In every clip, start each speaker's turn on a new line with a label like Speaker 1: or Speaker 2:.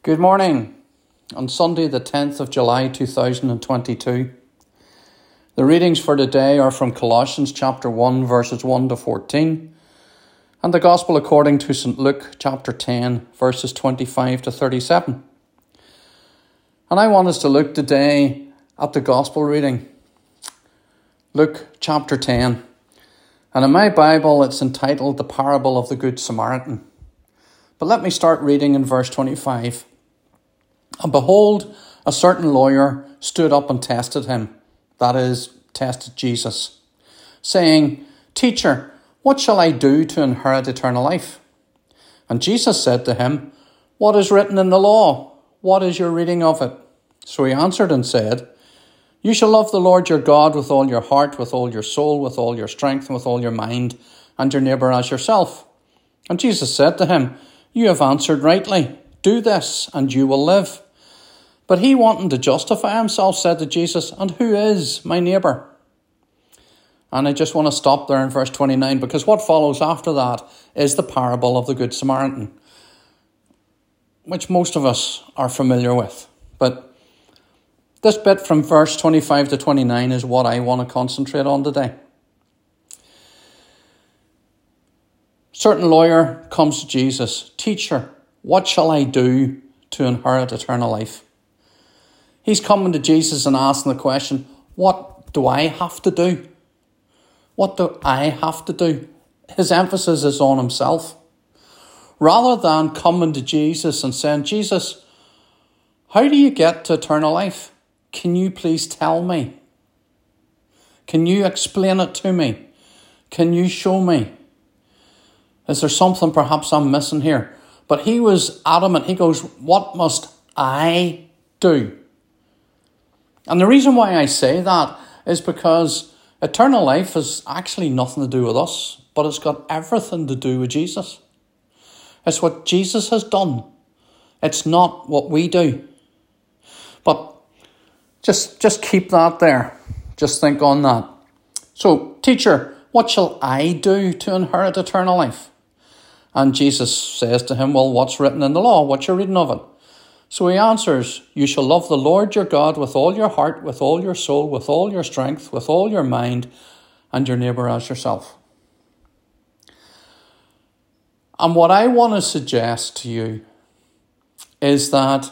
Speaker 1: Good morning. On Sunday the 10th of July 2022, the readings for today are from Colossians chapter 1 verses 1 to 14 and the Gospel according to St Luke chapter 10 verses 25 to 37. And I want us to look today at the Gospel reading, Luke chapter 10. And in my Bible it's entitled The Parable of the Good Samaritan. But let me start reading in verse 25. And behold, a certain lawyer stood up and tested him, that is, tested Jesus, saying, Teacher, what shall I do to inherit eternal life? And Jesus said to him, What is written in the law? What is your reading of it? So he answered and said, You shall love the Lord your God with all your heart, with all your soul, with all your strength, and with all your mind, and your neighbour as yourself. And Jesus said to him, You have answered rightly. Do this, and you will live. But he, wanting to justify himself, said to Jesus, And who is my neighbour? And I just want to stop there in verse 29, because what follows after that is the parable of the Good Samaritan, which most of us are familiar with. But this bit from verse 25 to 29 is what I want to concentrate on today. Certain lawyer comes to Jesus, Teacher, what shall I do to inherit eternal life? He's coming to Jesus and asking the question, what do I have to do? What do I have to do? His emphasis is on himself. Rather than coming to Jesus and saying, Jesus, how do you get to eternal life? Can you please tell me? Can you explain it to me? Can you show me? Is there something perhaps I'm missing here? But he was adamant. He goes, what must I do? And the reason why I say that is because eternal life has actually nothing to do with us, but it's got everything to do with Jesus. It's what Jesus has done. It's not what we do. But just keep that there. Just think on that. So, teacher, what shall I do to inherit eternal life? And Jesus says to him, well, what's written in the law? What's your reading of it? So he answers, You shall love the Lord your God with all your heart, with all your soul, with all your strength, with all your mind, and your neighbour as yourself. And what I want to suggest to you is that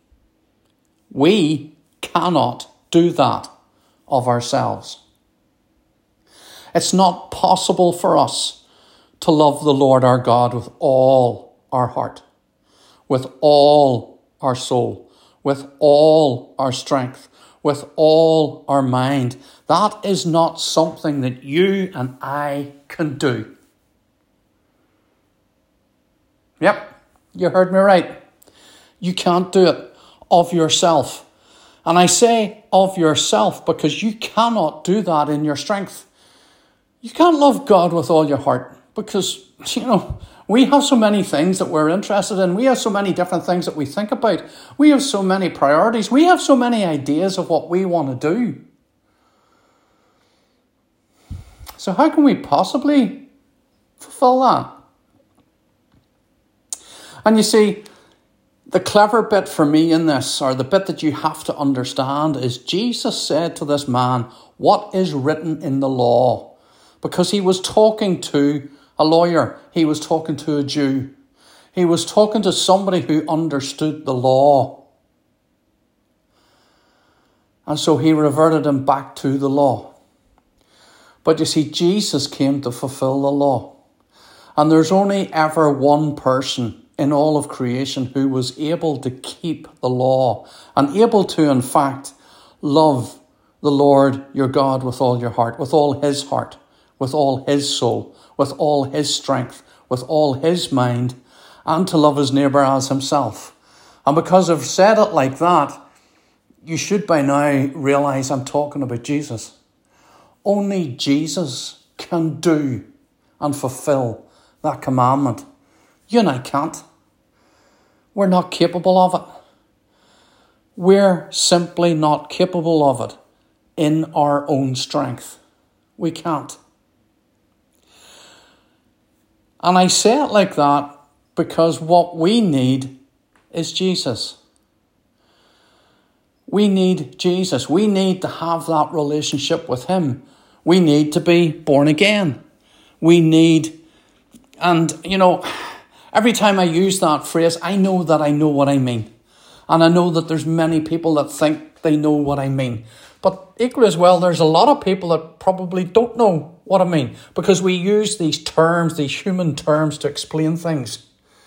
Speaker 1: we cannot do that of ourselves. It's not possible for us to love the Lord our God with all our heart, with all our soul, with all our strength, with all our mind. That is not something that you and I can do. Yep, you heard me right. You can't do it of yourself. And I say of yourself because you cannot do that in your strength. You can't love God with all your heart because, we have so many things that we're interested in. We have so many different things that we think about. We have so many priorities. We have so many ideas of what we want to do. So how can we possibly fulfill that? And you see, the clever bit for me in this, or the bit that you have to understand, is Jesus said to this man, what is written in the law? Because he was talking to a lawyer. He was talking to a Jew. He was talking to somebody who understood the law. And so he reverted him back to the law. But you see, Jesus came to fulfill the law. And there's only ever one person in all of creation who was able to keep the law and able to, in fact, love the Lord your God with all your heart, with all his heart, with all his soul, with all his strength, with all his mind, and to love his neighbour as himself. And because I've said it like that, you should by now realise I'm talking about Jesus. Only Jesus can do and fulfill that commandment. You and I can't. We're not capable of it. We're simply not capable of it in our own strength. We can't. And I say it like that because what we need is Jesus. We need Jesus. We need to have that relationship with him. We need to be born again. We need, and every time I use that phrase, I know that I know what I mean. And I know that there's many people that think they know what I mean. But equally as well, there's a lot of people that probably don't know what I mean, because we use these terms, these human terms, to explain things.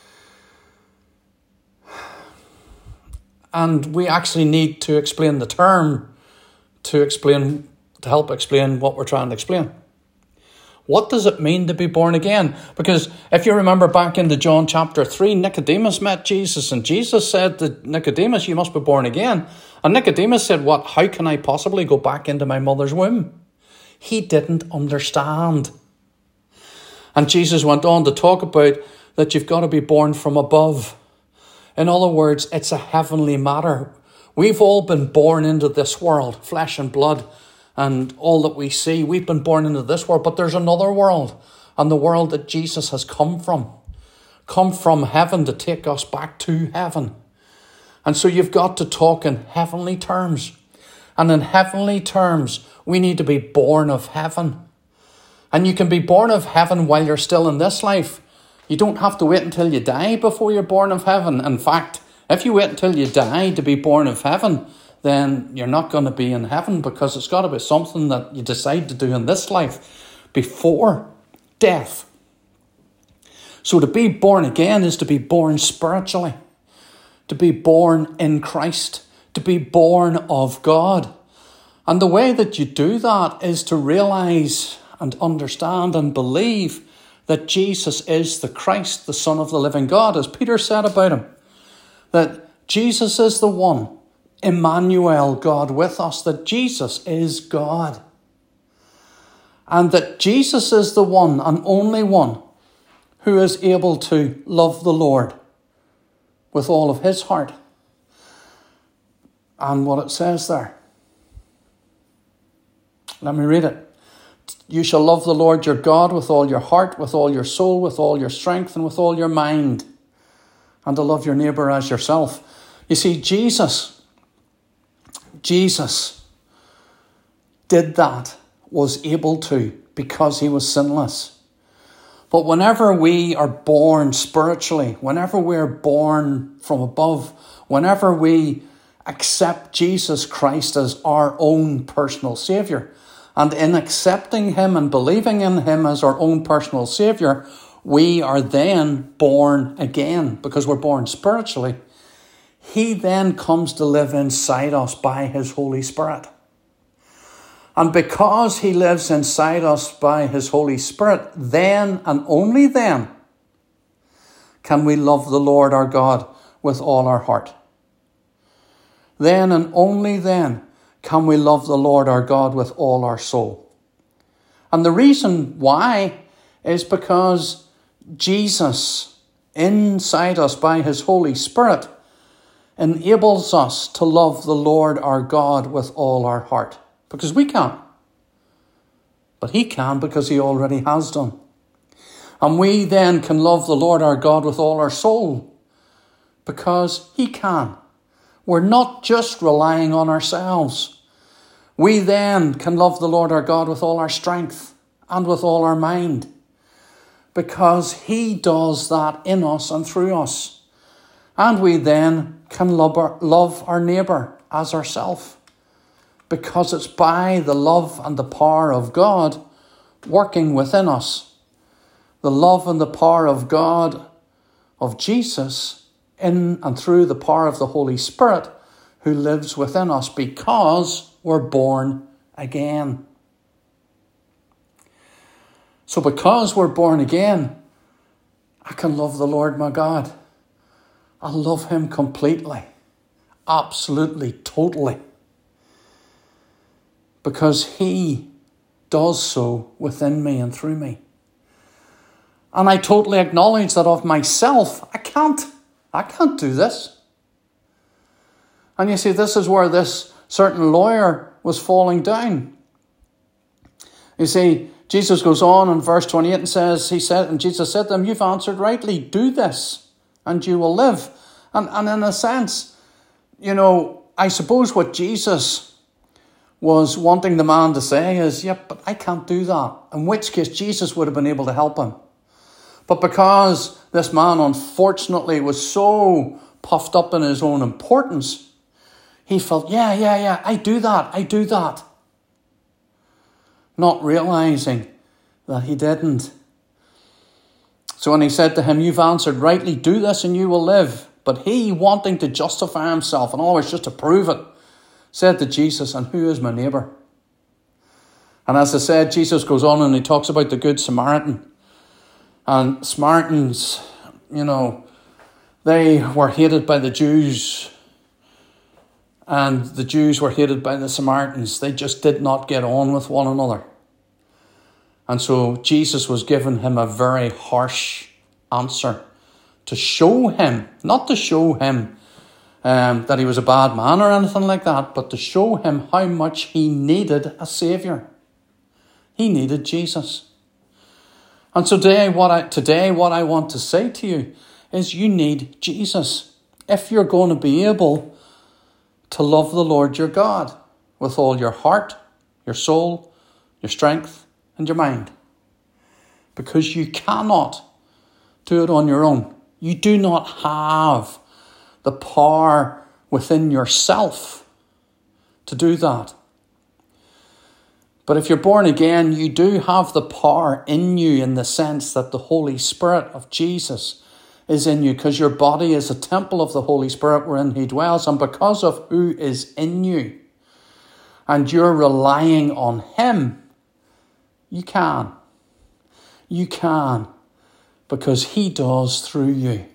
Speaker 1: And we actually need to explain the term to help explain what we're trying to explain. What does it mean to be born again? Because if you remember back into John chapter 3, Nicodemus met Jesus, and Jesus said to Nicodemus, you must be born again. And Nicodemus said, what? How can I possibly go back into my mother's womb? He didn't understand. And Jesus went on to talk about that you've got to be born from above. In other words, it's a heavenly matter. We've all been born into this world, flesh and blood, and all that we see. We've been born into this world, but there's another world, and the world that Jesus has come from heaven to take us back to heaven. And so you've got to talk in heavenly terms. And in heavenly terms, we need to be born of heaven. And you can be born of heaven while you're still in this life. You don't have to wait until you die before you're born of heaven. In fact, if you wait until you die to be born of heaven, then you're not going to be in heaven, because it's got to be something that you decide to do in this life before death. So to be born again is to be born spiritually, to be born in Christ, to be born of God. And the way that you do that is to realize and understand and believe that Jesus is the Christ, the Son of the living God, as Peter said about him, that Jesus is the one, Emmanuel, God with us, that Jesus is God. And that Jesus is the one and only one who is able to love the Lord with all of his heart. And what it says there. Let me read it. You shall love the Lord your God with all your heart, with all your soul, with all your strength, and with all your mind. And to love your neighbour as yourself. You see, Jesus did that, was able to, because he was sinless. But whenever we are born spiritually, whenever we're born from above, whenever we accept Jesus Christ as our own personal Saviour, and in accepting him and believing in him as our own personal Saviour, we are then born again, because we're born spiritually. He then comes to live inside us by his Holy Spirit. And because he lives inside us by his Holy Spirit, then and only then can we love the Lord our God with all our heart. Then and only then can we love the Lord our God with all our soul. And the reason why is because Jesus, inside us by his Holy Spirit, enables us to love the Lord our God with all our heart. Because we can't. But he can, because he already has done. And we then can love the Lord our God with all our soul, because he can. We're not just relying on ourselves. We then can love the Lord our God with all our strength and with all our mind, because he does that in us and through us. And we then can love our neighbour as ourselves, because it's by the love and the power of God working within us. The love and the power of God, of Jesus, in and through the power of the Holy Spirit, who lives within us because we're born again. So because we're born again, I can love the Lord my God. I love him completely, absolutely, totally, because he does so within me and through me. And I totally acknowledge that of myself, I can't do this. And you see, this is where this certain lawyer was falling down. You see, Jesus goes on in verse 28 and says, and Jesus said to them, you've answered rightly, do this and you will live. And in a sense, I suppose what Jesus was wanting the man to say is, but I can't do that. In which case, Jesus would have been able to help him. But because this man, unfortunately, was so puffed up in his own importance, he felt, I do that. Not realizing that he didn't. So when he said to him, you've answered rightly, do this and you will live. But he, wanting to justify himself and always just to prove it, said to Jesus, and who is my neighbour? And as I said, Jesus goes on and he talks about the Good Samaritan. And Samaritans, they were hated by the Jews. And the Jews were hated by the Samaritans. They just did not get on with one another. And so Jesus was giving him a very harsh answer to show him, not to show him that he was a bad man or anything like that, but to show him how much he needed a saviour. He needed Jesus. And today what I want to say to you is you need Jesus if you're going to be able to love the Lord your God with all your heart, your soul, your strength, and your mind. Because you cannot do it on your own. You do not have the power within yourself to do that. But if you're born again, you do have the power in you in the sense that the Holy Spirit of Jesus is in you, because your body is a temple of the Holy Spirit wherein he dwells, and because of who is in you, and you're relying on him, you can. You can, because he does through you.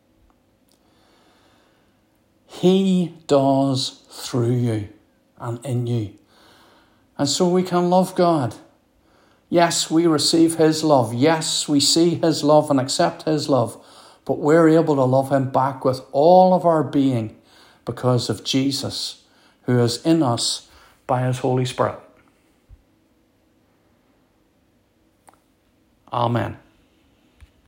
Speaker 1: He does through you and in you. And so we can love God. Yes, we receive his love. Yes, we see his love and accept his love. But we're able to love him back with all of our being because of Jesus, who is in us by his Holy Spirit. Amen.